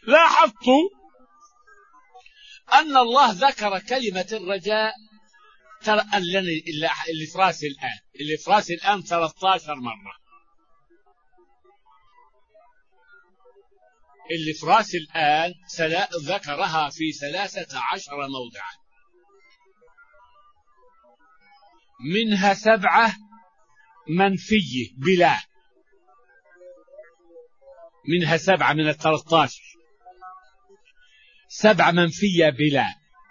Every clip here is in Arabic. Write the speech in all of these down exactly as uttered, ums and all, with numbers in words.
لاحظت أن الله ذكر كلمة الرجاء، ترى اللي في راسي الآن اللي في راسي الآن ثلاثة عشر مرة، اللي في راسي الآن ذكرها في ثلاثة عشر موضعا، منها سبعة منفية بلا، منها سبعة من الثلاثة عشر، سبعة منفية بلا،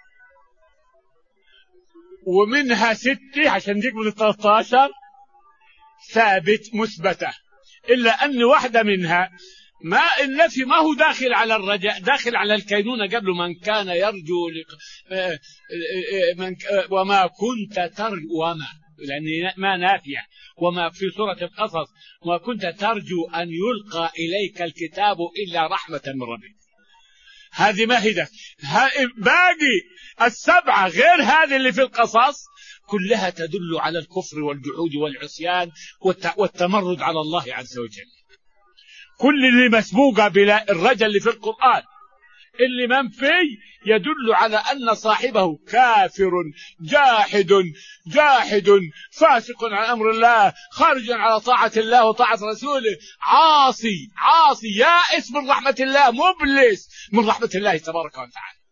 ومنها ستة عشان ديك من الثلاثة عشر ثابت مثبتة، إلا أن واحدة منها ما النفي ما هو داخل على الرجاء، داخل على الكينونة قبل من كان يرجو لق... من... وما كنت ترجو، وما لأن ما نافية، وما في سورة القصص وما كنت ترجو أن يلقى إليك الكتاب إلا رحمة من ربك. هذه ما هي ده. باقي السبعة غير هذه اللي في القصص كلها تدل على الكفر والجحود والعصيان والتمرد على الله عز وجل. كل اللي مسبوقة بلا الرجل اللي في القرآن اللي منفي يدل على أن صاحبه كافر جاحد جاحد فاسق عن أمر الله، خارج على طاعة الله وطاعة رسوله، عاصي عاصي يائس من رحمة الله، مبلس من رحمة الله تبارك وتعالى.